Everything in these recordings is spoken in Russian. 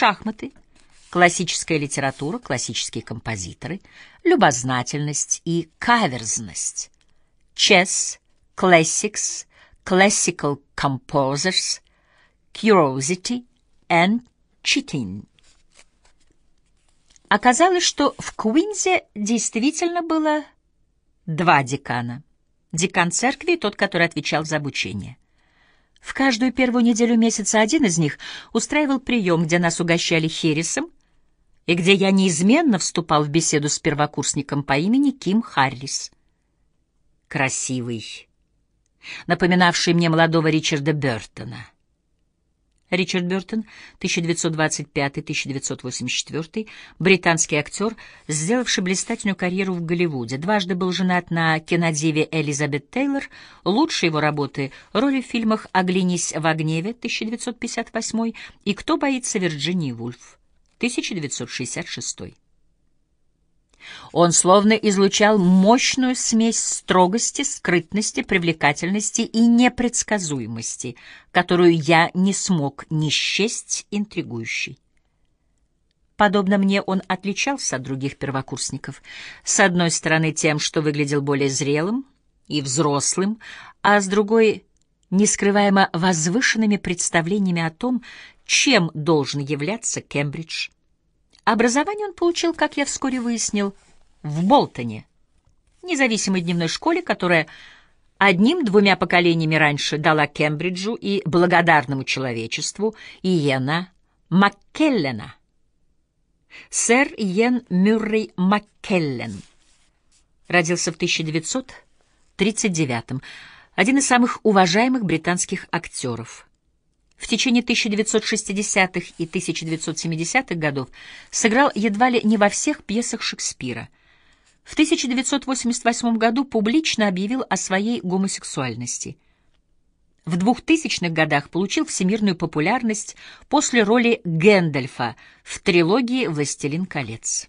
шахматы, классическая литература, классические композиторы, любознательность и каверзность, chess, classics, classical composers, curiosity and cheating. Оказалось, что в Куинзе действительно было два декана. Декан церкви и тот, который отвечал за обучение. В каждую первую неделю месяца один из них устраивал прием, где нас угощали хересом, и где я неизменно вступал в беседу с первокурсником по имени Ким Харрис. Красивый, напоминавший мне молодого Ричарда Бёртона. Ричард Бёртон, 1925-1984, британский актер, сделавший блистательную карьеру в Голливуде. Дважды был женат на кинодиве Элизабет Тейлор. Лучшие его работы — роли в фильмах «Оглянись в гневе» 1958 и «Кто боится Вирджинии Вульф» 1966. Он словно излучал мощную смесь строгости, скрытности, привлекательности и непредсказуемости, которую я не смог не счесть интригующей. Подобно мне, он отличался от других первокурсников. С одной стороны, тем, что выглядел более зрелым и взрослым, а с другой — нескрываемо возвышенными представлениями о том, чем должен являться Кембридж. Образование он получил, как я вскоре выяснил, в Болтоне, независимой дневной школе, которая одним-двумя поколениями раньше дала Кембриджу и благодарному человечеству Иена Маккеллена. Сэр Иен Мюррей Маккеллен родился в 1939-м, один из самых уважаемых британских актеров. В течение 1960-х и 1970-х годов сыграл едва ли не во всех пьесах Шекспира. В 1988 году публично объявил о своей гомосексуальности. В 2000-х годах получил всемирную популярность после роли Гэндальфа в трилогии «Властелин колец».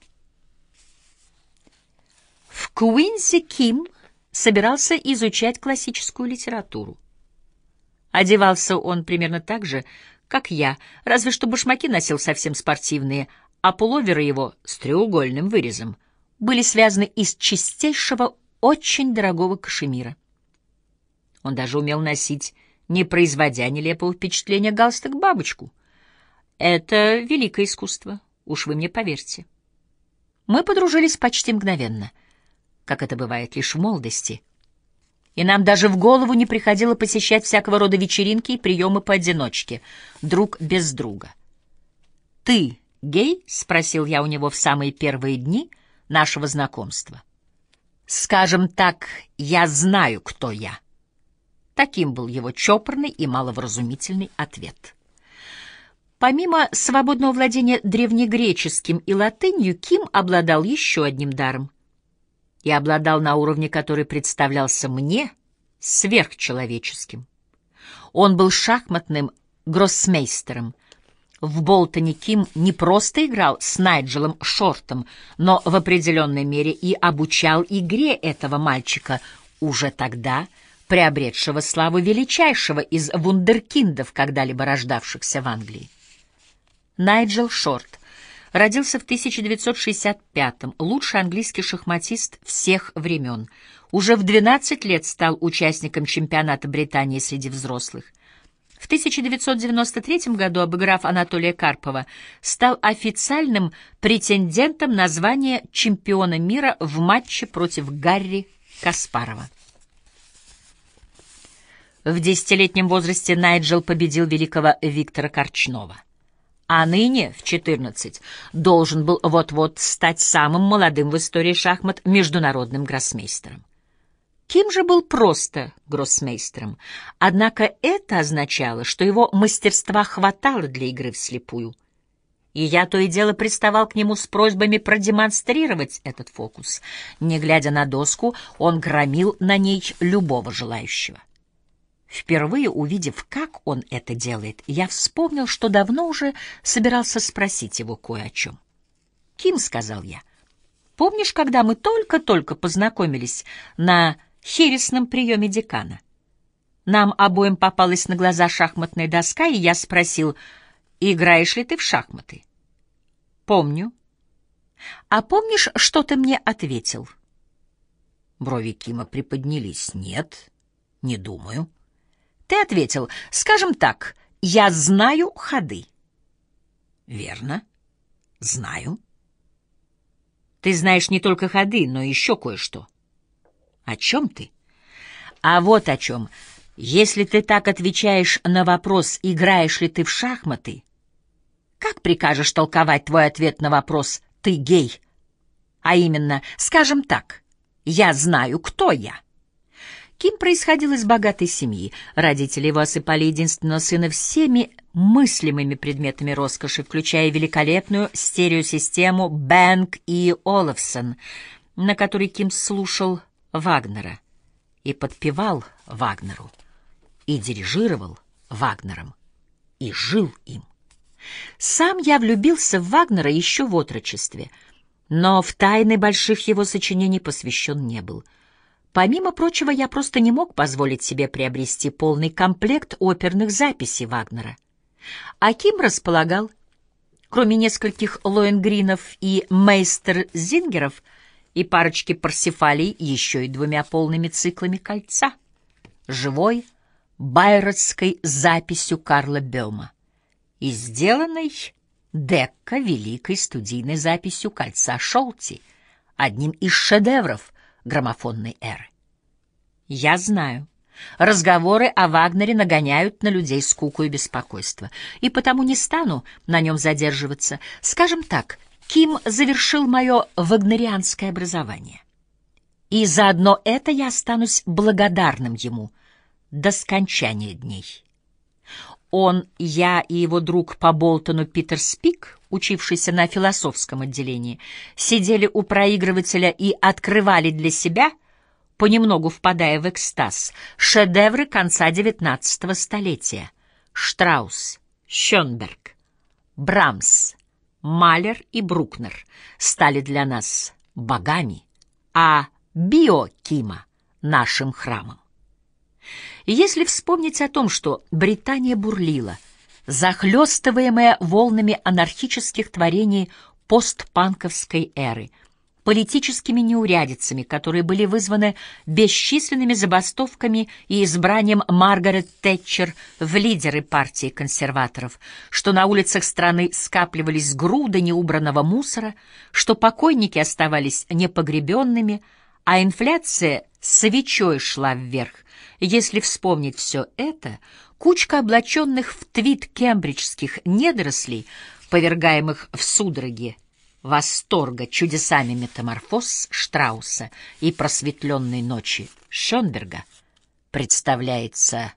В Куинзе Ким собирался изучать классическую литературу. Одевался он примерно так же, как я, разве что башмаки носил совсем спортивные, а пуловеры его с треугольным вырезом были связаны из чистейшего, очень дорогого кашемира. Он даже умел носить, не производя нелепого впечатления, галстук-бабочку. Это великое искусство, уж вы мне поверьте. Мы подружились почти мгновенно, как это бывает лишь в молодости, и нам даже в голову не приходило посещать всякого рода вечеринки и приемы поодиночке, друг без друга. «Ты гей?» — спросил я у него в самые первые дни нашего знакомства. «Скажем так, я знаю, кто я». Таким был его чопорный и маловразумительный ответ. Помимо свободного владения древнегреческим и латынью, Ким обладал еще одним даром. И обладал на уровне, который представлялся мне сверхчеловеческим. Он был шахматным гроссмейстером. В Болтоне Ким не просто играл с Найджелом Шортом, но в определенной мере и обучал игре этого мальчика, уже тогда приобретшего славу величайшего из вундеркиндов, когда-либо рождавшихся в Англии. Найджел Шорт родился в 1965-м, лучший английский шахматист всех времен. Уже в 12 лет стал участником чемпионата Британии среди взрослых. В 1993 году, обыграв Анатолия Карпова, стал официальным претендентом на звание чемпиона мира в матче против Гарри Каспарова. В 10-летнем возрасте Найджел победил великого Виктора Корчнова. А ныне, в 14, должен был вот-вот стать самым молодым в истории шахмат международным гроссмейстером. Ким же был просто гроссмейстером, однако это означало, что его мастерства хватало для игры вслепую. И я то и дело приставал к нему с просьбами продемонстрировать этот фокус. Не глядя на доску, он громил на ней любого желающего. Впервые увидев, как он это делает, я вспомнил, что давно уже собирался спросить его кое о чем. «Ким», — сказал я, — «помнишь, когда мы только-только познакомились на хересном приеме декана? Нам обоим попалась на глаза шахматная доска, и я спросил, играешь ли ты в шахматы? Помню. А помнишь, что ты мне ответил? Брови Кима приподнялись. Нет, не думаю. Ты ответил, скажем так, я знаю ходы. Верно, знаю. Ты знаешь не только ходы, но еще кое-что. О чем ты? А вот о чем. Если ты так отвечаешь на вопрос, играешь ли ты в шахматы, как прикажешь толковать твой ответ на вопрос «ты гей»? А именно, скажем так, я знаю, кто я. Ким происходил из богатой семьи. Родители его осыпали единственного сына всеми мыслимыми предметами роскоши, включая великолепную стереосистему Бэнк и Олафсон, на которой Ким слушал Вагнера и подпевал Вагнеру, и дирижировал Вагнером, и жил им. Сам я влюбился в Вагнера еще в отрочестве, но в тайны больших его сочинений посвящен не был. Помимо прочего, я просто не мог позволить себе приобрести полный комплект оперных записей Вагнера. А Ким располагал, кроме нескольких Лоенгринов и Мейстер-Зингеров и парочки Парсифалей, еще и 2 полными циклами «Кольца», живой байротской записью Карла Бöhma и сделанной Декка великой студийной записью «Кольца Шолти», одним из шедевров граммофонной эры. Я знаю, разговоры о Вагнере нагоняют на людей скуку и беспокойство, и потому не стану на нем задерживаться. Скажем так, Ким завершил мое вагнерианское образование. И заодно это я останусь благодарным ему до скончания дней. Он, я и его друг по Болтону Питер Спик, учившийся на философском отделении, сидели у проигрывателя и открывали для себя, понемногу впадая в экстаз, шедевры конца XIX столетия: Штраус, Шönberg, Брамс, Малер и Брукнер стали для нас богами, а био Кима — нашим храмом. Если вспомнить о том, что Британия бурлила, захлестываемая волнами анархических творений постпанковской эры, политическими неурядицами, которые были вызваны бесчисленными забастовками и избранием Маргарет Тэтчер в лидеры партии консерваторов, что на улицах страны скапливались груды неубранного мусора, что покойники оставались непогребенными, а инфляция свечой шла вверх. Если вспомнить все это, кучка облаченных в твид кембриджских недорослей, повергаемых в судороги восторга чудесами метаморфоз Штрауса и просветленной ночи Шönберга, представляется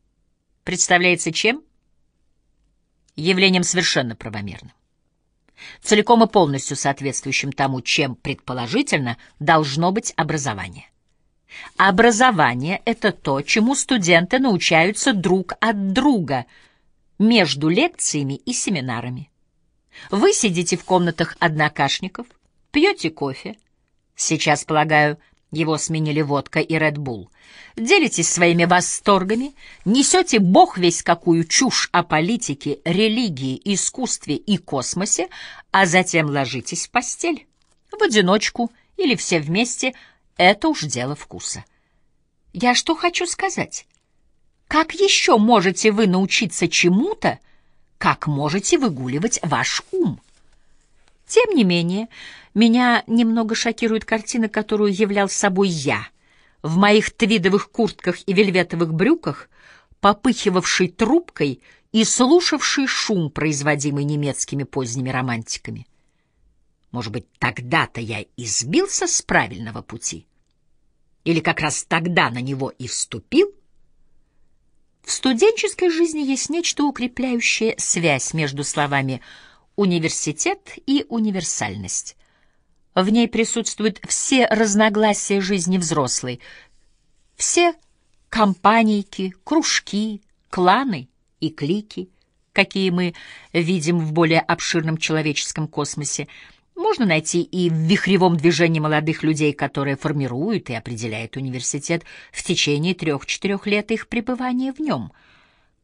чем? Явлением совершенно правомерным, целиком и полностью соответствующим тому, чем, предположительно, должно быть образование. Образование — это то, чему студенты научаются друг от друга между лекциями и семинарами. Вы сидите в комнатах однокашников, пьете кофе. Сейчас, полагаю, его сменили водка и Red Bull. Делитесь своими восторгами, несете бог весть какую чушь о политике, религии, искусстве и космосе, а затем ложитесь в постель. В одиночку или все вместе — это уж дело вкуса. Я что хочу сказать? Как еще можете вы научиться чему-то, как можете выгуливать ваш ум? Тем не менее, меня немного шокирует картина, которую являл собой я, в моих твидовых куртках и вельветовых брюках, попыхивавший трубкой и слушавший шум, производимый немецкими поздними романтиками. Может быть, тогда-то я и сбился с правильного пути? Или как раз тогда на него и вступил? В студенческой жизни есть нечто укрепляющее связь между словами «университет» и «универсальность». В ней присутствуют все разногласия жизни взрослой, все компанейки, кружки, кланы и клики, какие мы видим в более обширном человеческом космосе, можно найти и в вихревом движении молодых людей, которые формируют и определяют университет в течение 3-4 лет их пребывания в нем.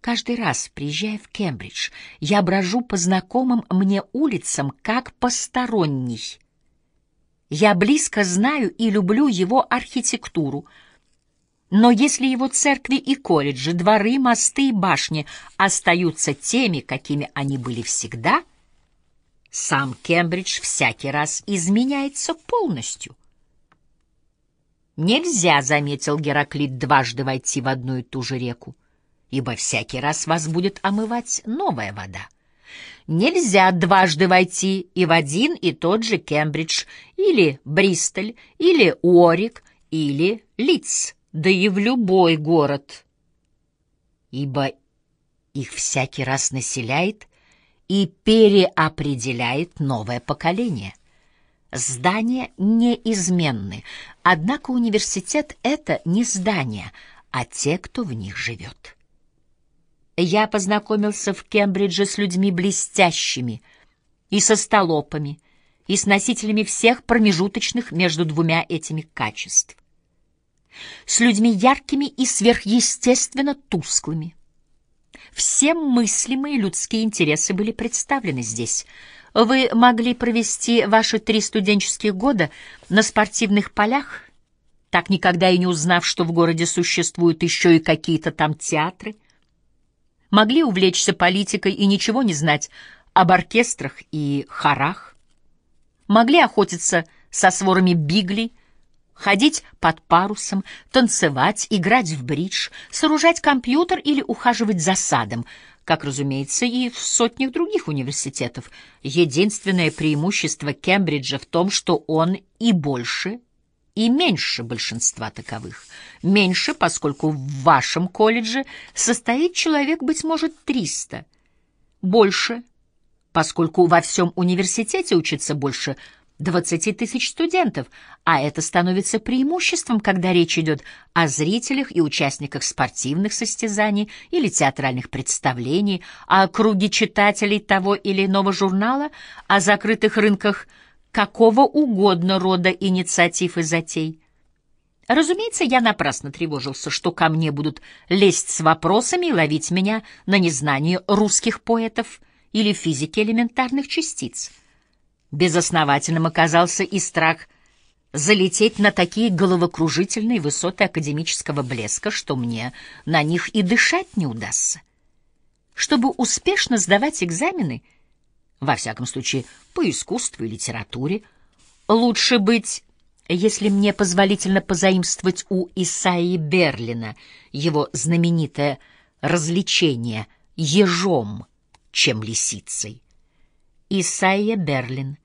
Каждый раз, приезжая в Кембридж, я брожу по знакомым мне улицам как посторонний. Я близко знаю и люблю его архитектуру, но если его церкви и колледжи, дворы, мосты и башни остаются теми, какими они были всегда, сам Кембридж всякий раз изменяется полностью. Нельзя, заметил Гераклит, дважды войти в одну и ту же реку, ибо всякий раз вас будет омывать новая вода. Нельзя дважды войти и в один и тот же Кембридж, или Бристоль, или Уорик, или Лидс, да и в любой город, ибо их всякий раз населяет и переопределяет новое поколение. Здания неизменны, однако университет — это не здание, а те, кто в них живет. Я познакомился в Кембридже с людьми блестящими, и со столопами, и с носителями всех промежуточных между двумя этими качеств, с людьми яркими и сверхъестественно тусклыми. Все мыслимые людские интересы были представлены здесь. Вы могли провести ваши 3 студенческих года на спортивных полях, так никогда и не узнав, что в городе существуют еще и какие-то там театры. Могли увлечься политикой и ничего не знать об оркестрах и хорах. Могли охотиться со сворами биглей, ходить под парусом, танцевать, играть в бридж, сооружать компьютер или ухаживать за садом, как, разумеется, и в сотнях других университетов. Единственное преимущество Кембриджа в том, что он и больше, и меньше большинства таковых. Меньше, поскольку в вашем колледже состоит человек, быть может, 300. Больше, поскольку во всем университете учатся больше 20 тысяч студентов, а это становится преимуществом, когда речь идет о зрителях и участниках спортивных состязаний или театральных представлений, о круге читателей того или иного журнала, о закрытых рынках какого угодно рода инициатив и затей. Разумеется, я напрасно тревожился, что ко мне будут лезть с вопросами и ловить меня на незнании русских поэтов или физики элементарных частиц. Безосновательным оказался и страх залететь на такие головокружительные высоты академического блеска, что мне на них и дышать не удастся. Чтобы успешно сдавать экзамены, во всяком случае по искусству и литературе, лучше быть, если мне позволительно позаимствовать у Исаии Берлина его знаменитое развлечение ежом, чем лисицей. Исайя Берлин,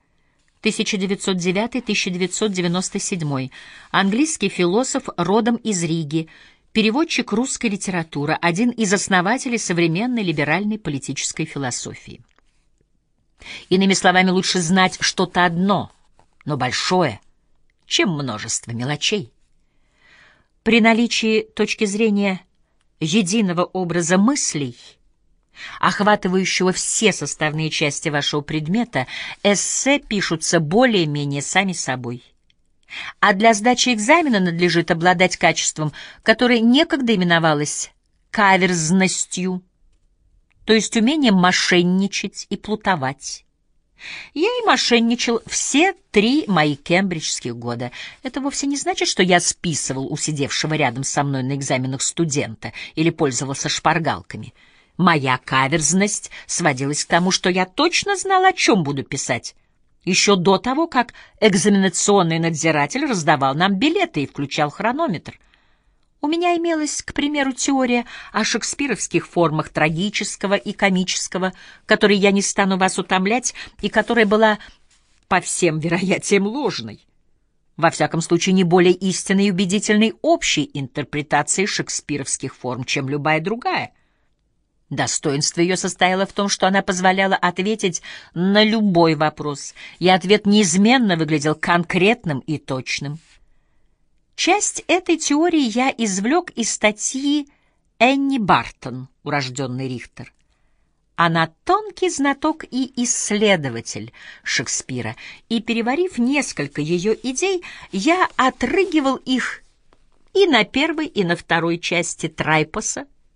1909-1997, английский философ, родом из Риги, переводчик русской литературы, один из основателей современной либеральной политической философии. Иными словами, лучше знать что-то одно, но большое, чем множество мелочей. При наличии точки зрения единого образа мыслей, охватывающего все составные части вашего предмета, эссе пишутся более-менее сами собой. А для сдачи экзамена надлежит обладать качеством, которое некогда именовалось каверзностью, то есть умением мошенничать и плутовать. Я и мошенничал все 3 мои кембриджских года. Это вовсе не значит, что я списывал у сидевшего рядом со мной на экзаменах студента или пользовался шпаргалками. Моя каверзность сводилась к тому, что я точно знал, о чем буду писать, еще до того, как экзаменационный надзиратель раздавал нам билеты и включал хронометр. У меня имелась, к примеру, теория о шекспировских формах трагического и комического, которой я не стану вас утомлять, и которая была по всем вероятиям ложной. Во всяком случае, не более истинной и убедительной общей интерпретации шекспировских форм, чем любая другая. Достоинство ее состояло в том, что она позволяла ответить на любой вопрос, и ответ неизменно выглядел конкретным и точным. Часть этой теории я извлек из статьи Энни Бартон, урожденный Рихтер. Она тонкий знаток и исследователь Шекспира, и, переварив несколько ее идей, я отрыгивал их и на первой, и на второй части Трайпоса,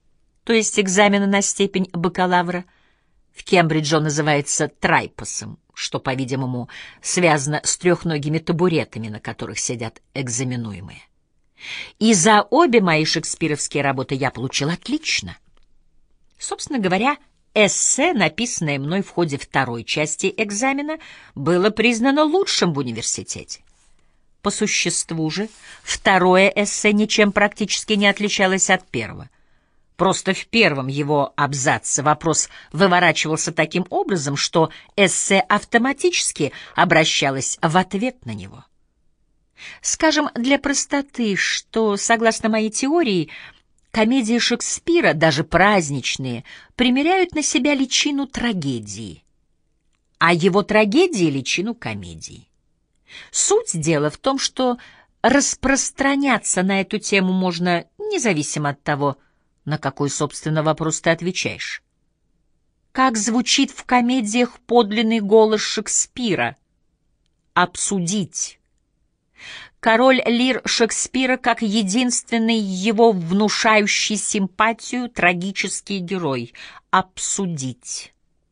то есть экзамена на степень бакалавра. В Кембридже он называется трайпосом, что, по-видимому, связано с трехногими табуретами, на которых сидят экзаменуемые. И за обе мои шекспировские работы я получил отлично. Собственно говоря, эссе, написанное мной в ходе второй части экзамена, было признано лучшим в университете. По существу же, второе эссе ничем практически не отличалось от первого. Просто в первом его абзаце вопрос выворачивался таким образом, что эссе автоматически обращалось в ответ на него. Скажем для простоты, что, согласно моей теории, комедии Шекспира, даже праздничные, примеряют на себя личину трагедии, а его трагедии — личину комедии. Суть дела в том, что распространяться на эту тему можно независимо от того, на какой, собственно, вопрос ты отвечаешь. Как звучит в комедиях подлинный голос Шекспира? Обсудить. Король Лир Шекспира как единственный его внушающий симпатию трагический герой. Обсудить.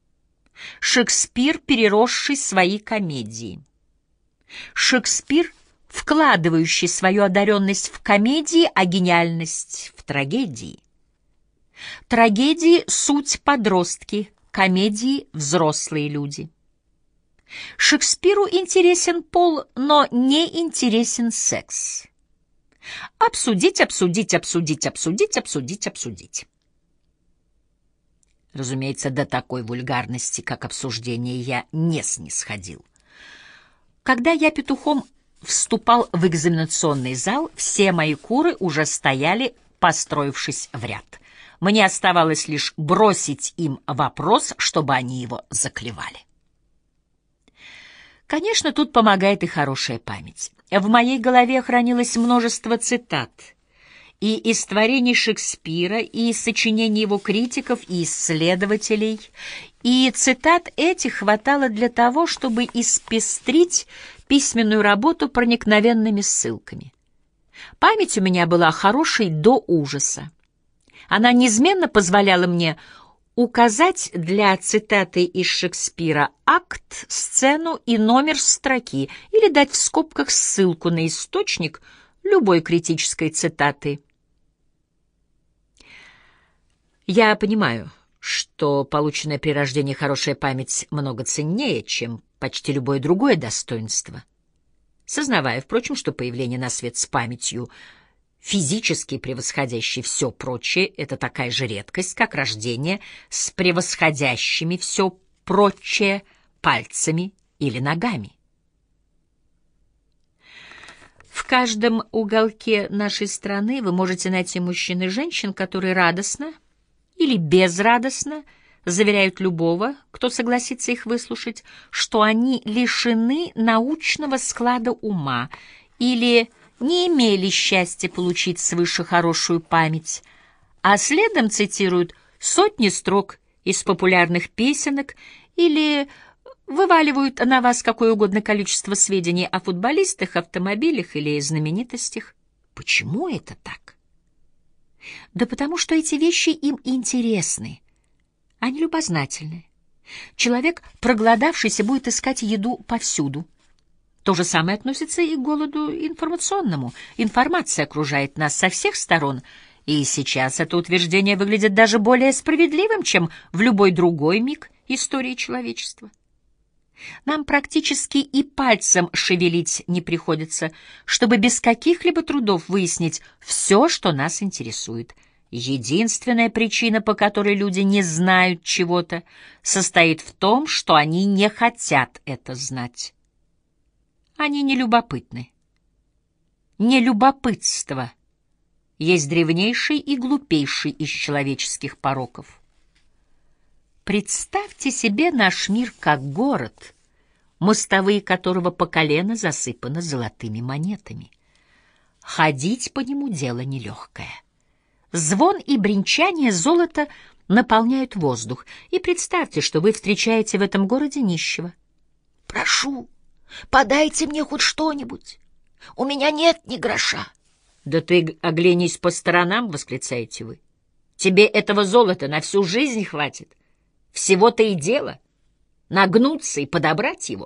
Шекспир, переросший свои комедии. Шекспир, вкладывающий свою одаренность в комедии, а гениальность в трагедии. Трагедии — суть подростки, комедии — взрослые люди. Шекспиру интересен пол, но не интересен секс. Обсудить, обсудить, обсудить, обсудить, обсудить, обсудить. Разумеется, до такой вульгарности, как обсуждение, я не снисходил. Когда я петухом вступал в экзаменационный зал, все мои куры уже стояли, построившись в ряд. Мне оставалось лишь бросить им вопрос, чтобы они его заклевали. Конечно, тут помогает и хорошая память. В моей голове хранилось множество цитат и из творений Шекспира, и из сочинений его критиков и исследователей, и цитат этих хватало для того, чтобы испестрить письменную работу проникновенными ссылками. Память у меня была хорошей до ужаса. Она неизменно позволяла мне указать для цитаты из Шекспира акт, сцену и номер строки или дать в скобках ссылку на источник любой критической цитаты. Я понимаю, что полученная при рождении хорошая память много ценнее, чем почти любое другое достоинство. Сознавая, впрочем, что появление на свет с памятью, физически превосходящей все прочее, это такая же редкость, как рождение с превосходящими все прочее пальцами или ногами. В каждом уголке нашей страны вы можете найти мужчин и женщин, которые радостно или безрадостно заверяют любого, кто согласится их выслушать, что они лишены научного склада ума или не имели счастья получить свыше хорошую память, а следом цитируют сотни строк из популярных песенок или вываливают на вас какое угодно количество сведений о футболистах, автомобилях или знаменитостях. Почему это так? Да потому что эти вещи им интересны, они любознательны. Человек, проголодавшийся, будет искать еду повсюду. То же самое относится и к голоду информационному. Информация окружает нас со всех сторон, и сейчас это утверждение выглядит даже более справедливым, чем в любой другой миг истории человечества. Нам практически и пальцем шевелить не приходится, чтобы без каких-либо трудов выяснить все, что нас интересует. Единственная причина, по которой люди не знают чего-то, состоит в том, что они не хотят это знать. Они не любопытны. Нелюбопытство есть древнейший и глупейший из человеческих пороков. Представьте себе наш мир как город, мостовые которого по колено засыпаны золотыми монетами. Ходить по нему дело нелегкое. Звон и бренчание золота наполняют воздух, и представьте, что вы встречаете в этом городе нищего. «Прошу, подайте мне хоть что-нибудь. У меня нет ни гроша». «Да ты оглянись по сторонам», — восклицаете вы. Тебе этого золота на всю жизнь хватит. Всего-то и дело — нагнуться и подобрать его.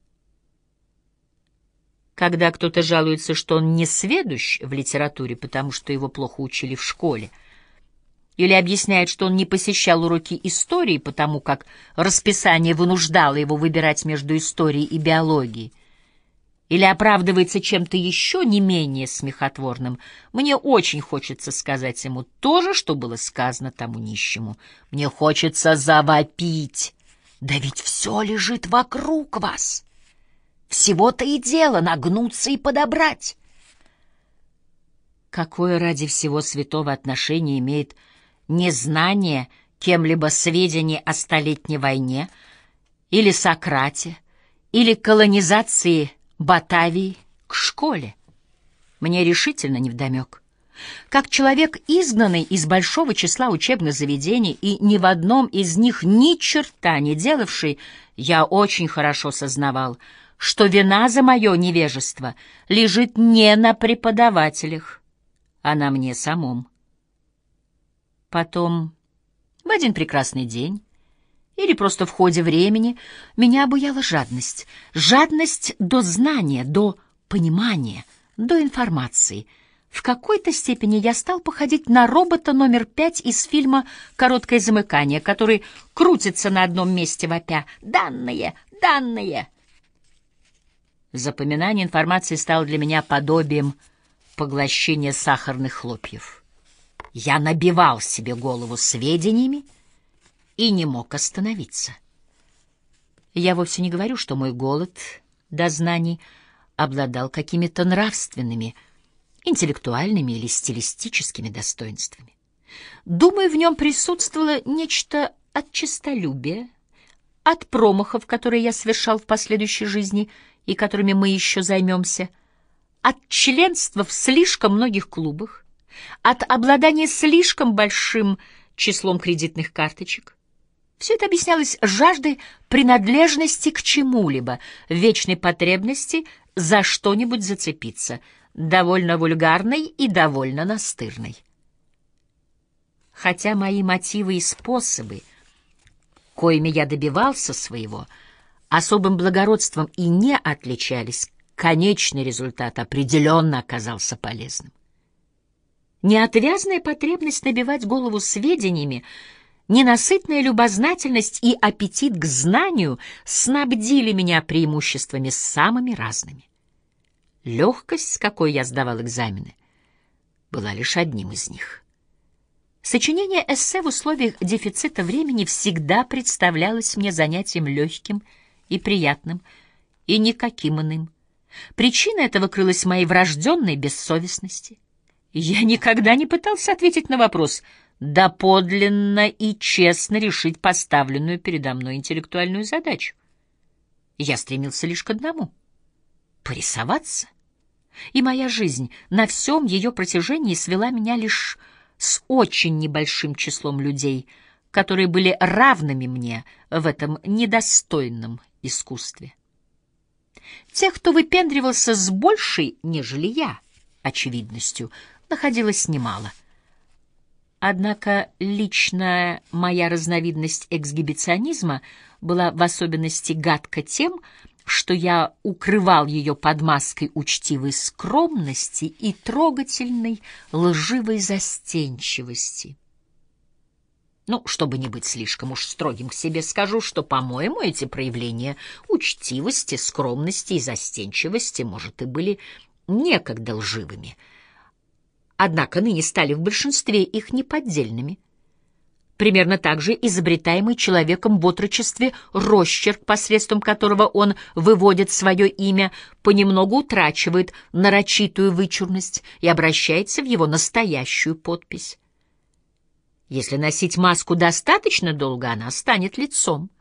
Когда кто-то жалуется, что он не сведущ в литературе, потому что его плохо учили в школе, или объясняет, что он не посещал уроки истории, потому как расписание вынуждало его выбирать между историей и биологией, или оправдывается чем-то еще не менее смехотворным, мне очень хочется сказать ему то же, что было сказано тому нищему. Мне хочется завопить. Да ведь все лежит вокруг вас. Всего-то и дело нагнуться и подобрать. Какое ради всего святого отношение имеет незнание кем-либо сведений о Столетней войне, или Сократе, или колонизации Батавии к школе? Мне решительно невдомек. Как человек, изгнанный из большого числа учебных заведений и ни в одном из них ни черта не делавший, я очень хорошо сознавал, что вина за мое невежество лежит не на преподавателях, а на мне самом. Потом, в один прекрасный день, или просто в ходе времени, меня обуяла жадность. Жадность до знания, до понимания, до информации. В какой-то степени я стал походить на робота номер 5 из фильма «Короткое замыкание», который крутится на одном месте вопя: «Данные! Данные!». Запоминание информации стало для меня подобием поглощения сахарных хлопьев. Я набивал себе голову сведениями и не мог остановиться. Я вовсе не говорю, что мой голод до знаний обладал какими-то нравственными, интеллектуальными или стилистическими достоинствами. Думаю, в нем присутствовало нечто от честолюбия, от промахов, которые я совершал в последующей жизни и которыми мы еще займемся, от членства в слишком многих клубах, от обладания слишком большим числом кредитных карточек. Все это объяснялось жаждой принадлежности к чему-либо, вечной потребности за что-нибудь зацепиться, довольно вульгарной и довольно настырной. Хотя мои мотивы и способы, коими я добивался своего, особым благородством и не отличались, конечный результат определенно оказался полезным. Неотвязная потребность набивать голову сведениями, ненасытная любознательность и аппетит к знанию снабдили меня преимуществами самыми разными. Легкость, с какой я сдавал экзамены, была лишь одним из них. Сочинение эссе в условиях дефицита времени всегда представлялось мне занятием легким и приятным, и никаким иным. Причина этого крылась в моей врожденной бессовестности. Я никогда не пытался ответить на вопрос, доподлинно и честно решить поставленную передо мной интеллектуальную задачу. Я стремился лишь к одному — порисоваться. И моя жизнь на всем ее протяжении свела меня лишь с очень небольшим числом людей, которые были равными мне в этом недостойном искусстве. Тех, кто выпендривался с большей, нежели я, очевидностью, находилось немало. Однако личная моя разновидность эксгибиционизма была в особенности гадка тем, что я укрывал ее под маской учтивой скромности и трогательной лживой застенчивости. Чтобы не быть слишком уж строгим к себе, скажу, что, по-моему, эти проявления учтивости, скромности и застенчивости, может, и были некогда лживыми, однако ныне стали в большинстве их неподдельными. Примерно так же изобретаемый человеком в отрочестве росчерк, посредством которого он выводит свое имя, понемногу утрачивает нарочитую вычурность и обращается в его настоящую подпись. Если носить маску достаточно долго, она станет лицом.